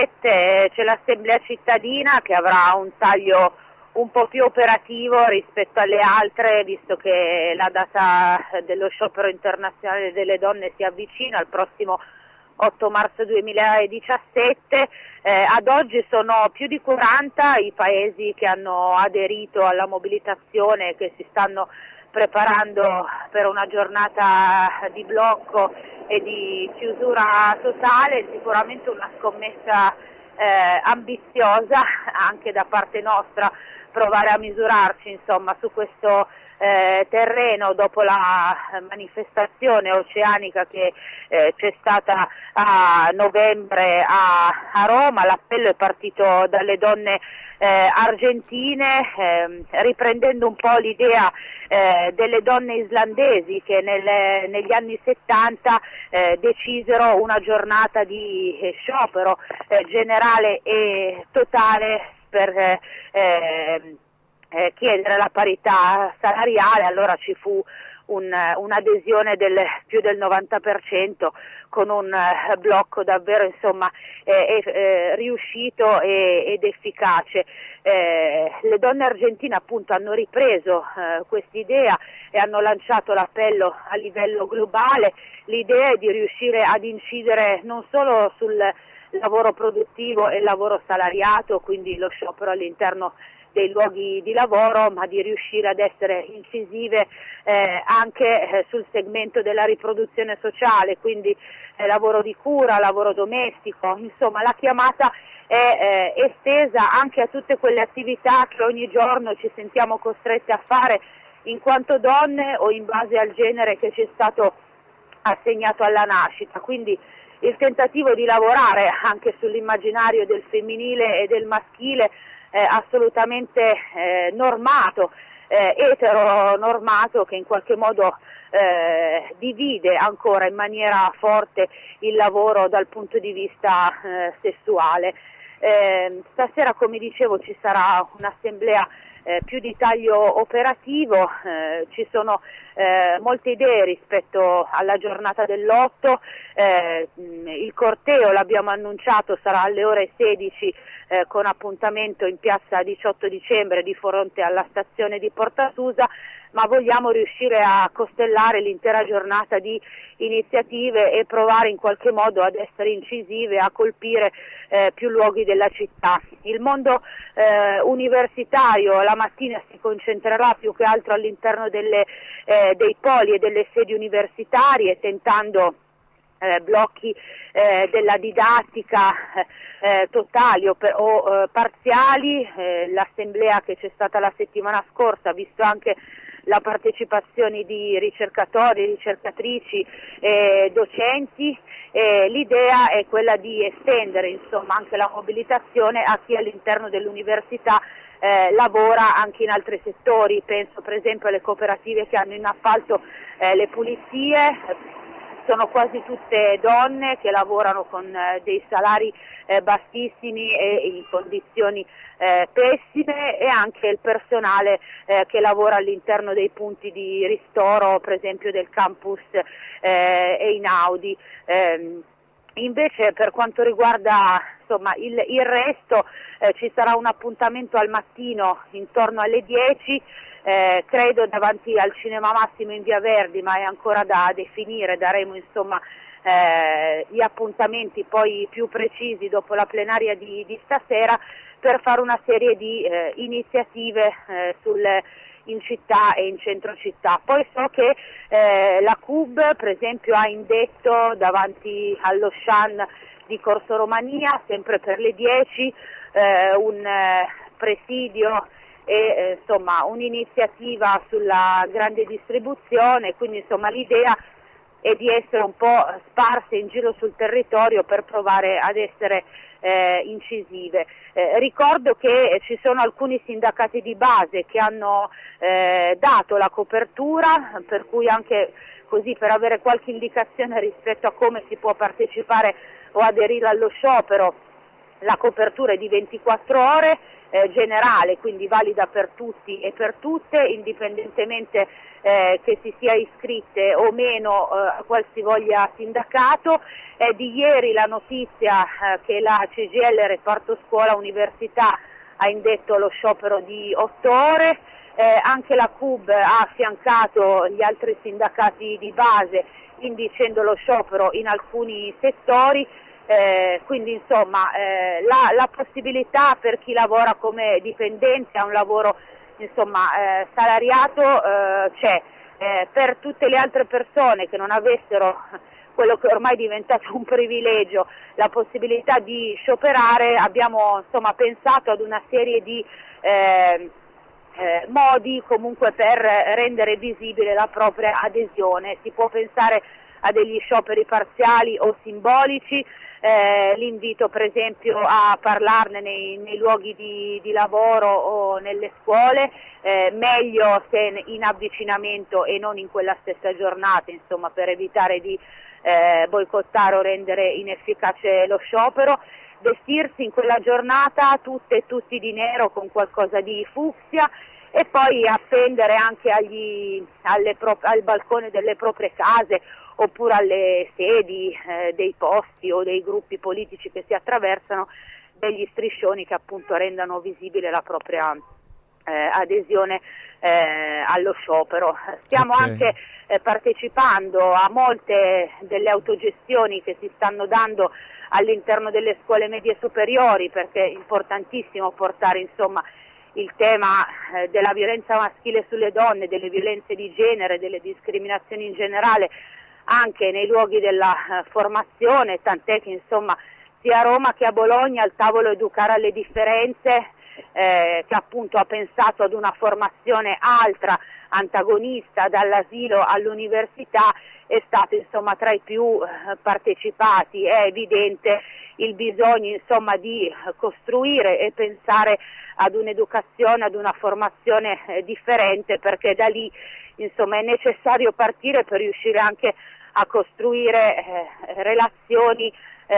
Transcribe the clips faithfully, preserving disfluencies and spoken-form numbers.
C'è l'assemblea cittadina che avrà un taglio un po' più operativo rispetto alle altre, visto che la data dello sciopero internazionale delle donne si avvicina al prossimo otto marzo duemiladiciassette. Eh, ad oggi sono più di quaranta i paesi che hanno aderito alla mobilitazione, che si stanno preparando per una giornata di blocco e di chiusura totale. Sicuramente una scommessa eh, ambiziosa anche da parte nostra, provare a misurarci insomma su questo eh, terreno dopo la manifestazione oceanica che eh, c'è stata a novembre a, a Roma. L'appello è partito dalle donne eh, argentine, eh, riprendendo un po' l'idea eh, delle donne islandesi che nel, negli anni settanta eh, decisero una giornata di eh, sciopero eh, generale e totale per eh, eh, eh, chiedere la parità salariale. Allora ci fu un, un'adesione del più del novanta per cento, con un eh, blocco davvero insomma eh, eh, riuscito e, ed efficace. Eh, le donne argentine appunto hanno ripreso eh, quest'idea e hanno lanciato l'appello a livello globale. L'idea è di riuscire ad incidere non solo sul lavoro produttivo e lavoro salariato, quindi lo sciopero all'interno dei luoghi di lavoro, ma di riuscire ad essere incisive eh, anche eh, sul segmento della riproduzione sociale, quindi eh, lavoro di cura, lavoro domestico. Insomma, la chiamata è eh, estesa anche a tutte quelle attività che ogni giorno ci sentiamo costrette a fare in quanto donne o in base al genere che ci è stato assegnato alla nascita. Quindi il tentativo di lavorare anche sull'immaginario del femminile e del maschile eh, assolutamente eh, normato, eh, eteronormato, che in qualche modo eh, divide ancora in maniera forte il lavoro dal punto di vista eh, sessuale. Eh, stasera, come dicevo, ci sarà un'assemblea Eh, più di taglio operativo, eh, ci sono eh, molte idee rispetto alla giornata dell'otto. Eh, il corteo, l'abbiamo annunciato, sarà alle ore sedici eh, con appuntamento in piazza diciotto dicembre di fronte alla stazione di Portasusa, ma vogliamo riuscire a costellare l'intera giornata di iniziative e provare in qualche modo ad essere incisive, a colpire eh, più luoghi della città. Il mondo eh, universitario la mattina si concentrerà più che altro all'interno delle, eh, dei poli e delle sedi universitarie, tentando eh, blocchi eh, della didattica eh, totali o, per, o eh, parziali. Eh, l'assemblea che c'è stata la settimana scorsa ha visto anche la partecipazione di ricercatori, ricercatrici e docenti. E l'idea è quella di estendere insomma anche la mobilitazione a chi all'interno dell'università eh, lavora anche in altri settori. Penso per esempio alle cooperative che hanno in appalto eh, le pulizie. Sono quasi tutte donne che lavorano con eh, dei salari eh, bassissimi e in condizioni eh, pessime, e anche il personale eh, che lavora all'interno dei punti di ristoro, per esempio del campus eh, Einaudi. Eh, invece per quanto riguarda insomma, il, il resto eh, ci sarà un appuntamento al mattino intorno alle dieci. Eh, credo davanti al Cinema Massimo in Via Verdi, ma è ancora da definire. Daremo insomma eh, gli appuntamenti poi più precisi dopo la plenaria di, di stasera, per fare una serie di eh, iniziative eh, sul, in città e in centro città. Poi so che eh, la C U B per esempio ha indetto davanti allo Shan di Corso Romania, sempre per le dieci, eh, un eh, presidio e eh, insomma un'iniziativa sulla grande distribuzione. Quindi insomma l'idea è di essere un po' sparse in giro sul territorio per provare ad essere eh, incisive. Eh, ricordo che ci sono alcuni sindacati di base che hanno eh, dato la copertura, per cui anche così, per avere qualche indicazione rispetto a come si può partecipare o aderire allo sciopero, la copertura è di ventiquattro ore. eh, generale, quindi valida per tutti e per tutte, indipendentemente eh, che si sia iscritte o meno eh, a qualsivoglia sindacato. È di ieri la notizia eh, che la C G I L, Reparto Scuola Università, ha indetto lo sciopero di otto ore, eh, anche la C U B ha affiancato gli altri sindacati di base indicendo lo sciopero in alcuni settori, eh, quindi insomma eh, la, la possibilità per chi lavora come dipendente a un lavoro insomma eh, salariato eh, c'è, eh, per tutte le altre persone che non avessero quello che ormai è diventato un privilegio, la possibilità di scioperare, abbiamo insomma pensato ad una serie di eh, eh, modi comunque per rendere visibile la propria adesione. Si può pensare a degli scioperi parziali o simbolici, eh, l'invito per esempio a parlarne nei, nei luoghi di, di lavoro o nelle scuole, eh, meglio se in avvicinamento e non in quella stessa giornata, insomma, per evitare di Eh, boicottare o rendere inefficace lo sciopero, vestirsi in quella giornata tutte e tutti di nero con qualcosa di fucsia e poi appendere anche agli, alle pro, al balcone delle proprie case oppure alle sedi eh, dei posti o dei gruppi politici che si attraversano degli striscioni che appunto rendano visibile la propria eh, adesione eh, allo sciopero. Stiamo okay. anche eh, partecipando a molte delle autogestioni che si stanno dando all'interno delle scuole medie superiori, perché è importantissimo portare insomma il tema eh, della violenza maschile sulle donne, delle violenze di genere, delle discriminazioni in generale anche nei luoghi della eh, formazione, tant'è che insomma sia a Roma che a Bologna al tavolo Educare alle differenze Eh, che appunto ha pensato ad una formazione altra, antagonista, dall'asilo all'università, è stato insomma tra i più eh, partecipati. È evidente il bisogno insomma di costruire e pensare ad un'educazione, ad una formazione eh, differente, perché da lì insomma è necessario partire per riuscire anche a costruire eh, relazioni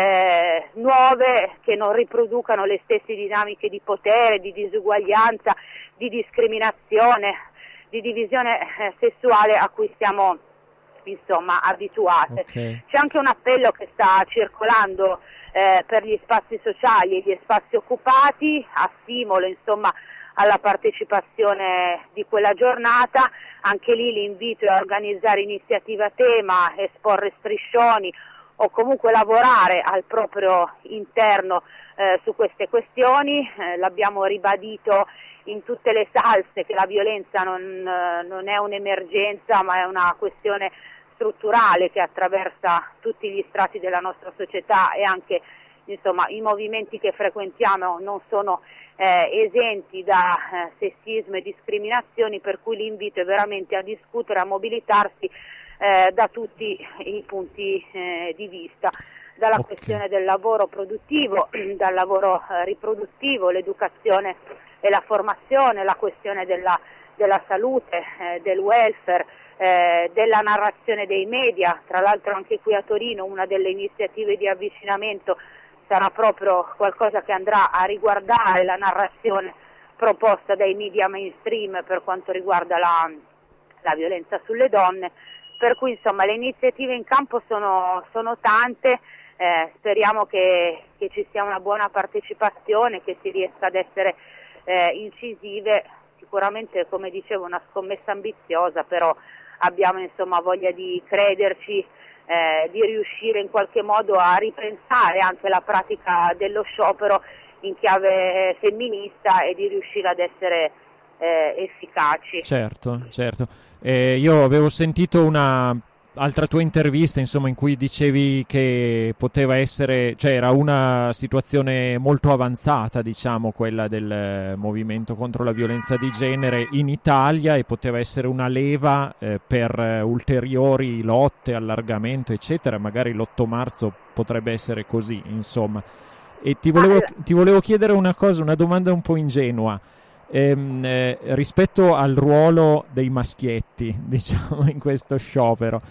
Eh, nuove che non riproducano le stesse dinamiche di potere, di disuguaglianza, di discriminazione, di divisione eh, sessuale a cui siamo insomma abituate. Okay. C'è anche un appello che sta circolando eh, per gli spazi sociali e gli spazi occupati a stimolo insomma alla partecipazione di quella giornata. Anche lì l'invito è a organizzare iniziative a tema, esporre striscioni o comunque lavorare al proprio interno eh, su queste questioni. Eh, l'abbiamo ribadito in tutte le salse che la violenza non, eh, non è un'emergenza ma è una questione strutturale che attraversa tutti gli strati della nostra società e anche insomma i movimenti che frequentiamo non sono eh, esenti da eh, sessismo e discriminazioni, per cui l'invito è veramente a discutere, a mobilitarsi Eh, da tutti i punti eh, di vista, dalla okay. questione del lavoro produttivo, dal lavoro eh, riproduttivo, l'educazione e la formazione, la questione della, della salute, eh, del welfare, eh, della narrazione dei media. Tra l'altro anche qui a Torino una delle iniziative di avvicinamento sarà proprio qualcosa che andrà a riguardare la narrazione proposta dai media mainstream per quanto riguarda la, la violenza sulle donne. Per cui insomma le iniziative in campo sono, sono tante, eh, speriamo che, che ci sia una buona partecipazione, che si riesca ad essere eh, incisive. Sicuramente, come dicevo, una scommessa ambiziosa, però abbiamo insomma voglia di crederci, eh, di riuscire in qualche modo a ripensare anche la pratica dello sciopero in chiave femminista e di riuscire ad essere eh, efficaci. Certo, certo. Eh, io avevo sentito una altra tua intervista, insomma, in cui dicevi che poteva essere, cioè era una situazione molto avanzata, diciamo, quella del movimento contro la violenza di genere in Italia, e poteva essere una leva eh, per ulteriori lotte, allargamento, eccetera. Magari l'otto marzo potrebbe essere così, insomma. E ti volevo, ti volevo chiedere una cosa, una domanda un po' ingenua. Ehm, eh, rispetto al ruolo dei maschietti, diciamo, in questo sciopero,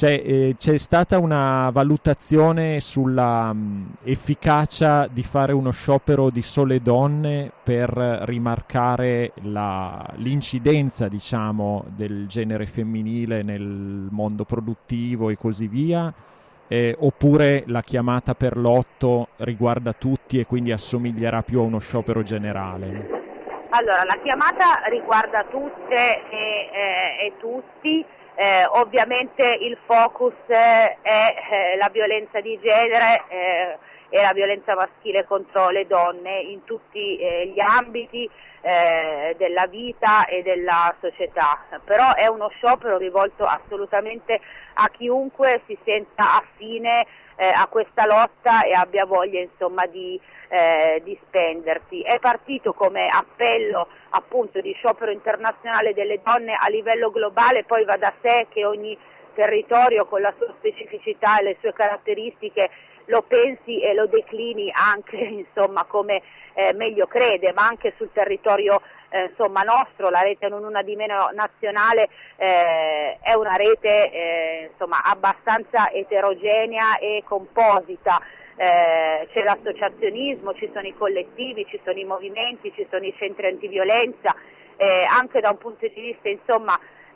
Cioè, eh, c'è stata una valutazione sulla mh, efficacia di fare uno sciopero di sole donne per rimarcare la, l'incidenza, diciamo, del genere femminile nel mondo produttivo e così via, eh, oppure la chiamata per l'otto riguarda tutti e quindi assomiglierà più a uno sciopero generale? Allora, la chiamata riguarda tutte e, eh, e tutti. Eh, ovviamente il focus eh, è eh, la violenza di genere eh, e la violenza maschile contro le donne in tutti eh, gli ambiti eh, della vita e della società, però è uno sciopero rivolto assolutamente a chiunque si senta affine eh, a questa lotta e abbia voglia, insomma, di, eh, di spendersi. È partito come appello appunto di sciopero internazionale delle donne a livello globale, poi va da sé che ogni territorio con la sua specificità e le sue caratteristiche lo pensi e lo declini anche, insomma, come eh, meglio crede, ma anche sul territorio eh, insomma nostro. La rete Non Una di Meno nazionale eh, è una rete eh, insomma abbastanza eterogenea e composita. Eh, c'è l'associazionismo, ci sono i collettivi, ci sono i movimenti, ci sono i centri antiviolenza, eh, anche da un punto di vista, insomma,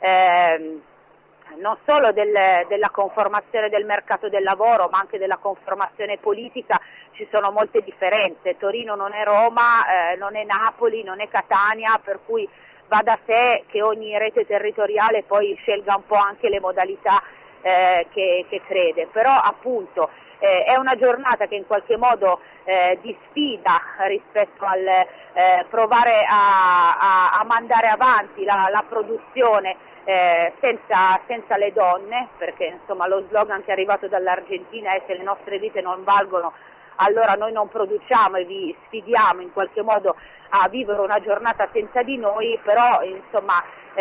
ehm, non solo del, della conformazione del mercato del lavoro, ma anche della conformazione politica ci sono molte differenze. Torino non è Roma, eh, non è Napoli, non è Catania, per cui va da sé che ogni rete territoriale poi scelga un po' anche le modalità eh, che, che crede, però appunto Eh, è una giornata che in qualche modo eh, di sfida rispetto al eh, provare a, a, a mandare avanti la, la produzione eh, senza, senza le donne, perché insomma lo slogan che è arrivato dall'Argentina è: se le nostre vite non valgono allora noi non produciamo, e vi sfidiamo in qualche modo a vivere una giornata senza di noi. Però insomma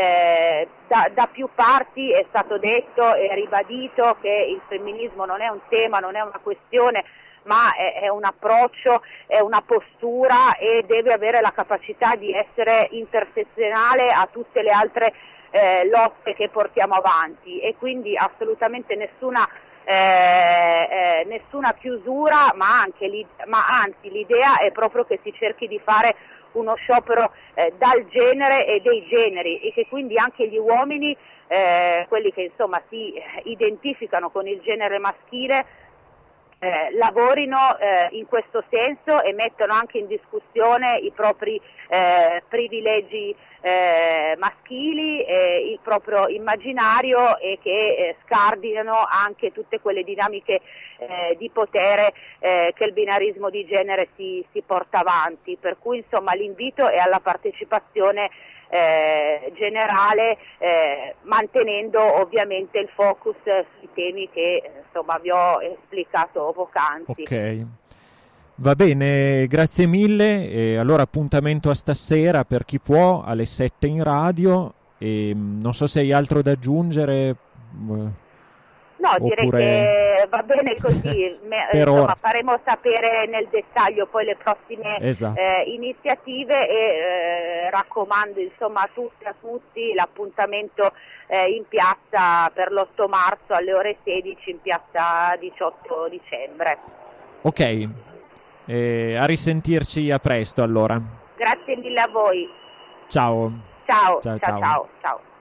eh, da, da più parti è stato detto e ribadito che il femminismo non è un tema, non è una questione, ma è, è un approccio, è una postura, e deve avere la capacità di essere intersezionale a tutte le altre eh, lotte che portiamo avanti, e quindi assolutamente nessuna Eh, eh, nessuna chiusura, ma, anche li, ma anzi l'idea è proprio che si cerchi di fare uno sciopero eh, dal genere e dei generi, e che quindi anche gli uomini, eh, quelli che insomma si identificano con il genere maschile, eh, lavorino eh, in questo senso e mettono anche in discussione i propri eh, privilegi eh, maschili, eh, il proprio immaginario, e che eh, scardinano anche tutte quelle dinamiche eh, di potere eh, che il binarismo di genere si, si porta avanti. Per cui insomma l'invito è alla partecipazione Eh, generale, eh, mantenendo ovviamente il focus sui temi che insomma vi ho esplicato poc'anzi. Ok, va bene, grazie mille. E allora appuntamento a stasera per chi può alle sette in radio, e non so se hai altro da aggiungere. No, direi Oppure... che va bene così. Me, insomma, ora faremo sapere nel dettaglio poi le prossime esatto. eh, iniziative, e eh, raccomando insomma a tutti e a tutti l'appuntamento eh, in piazza per l'otto marzo alle ore sedici, in piazza diciotto dicembre. Ok, eh, a risentirci a presto allora. Grazie mille a voi. Ciao. Ciao, ciao, ciao, ciao. ciao. ciao.